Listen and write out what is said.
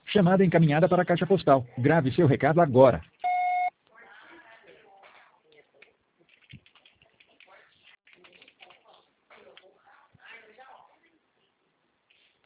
Chamada encaminhada para a caixa postal. Grave seu recado agora.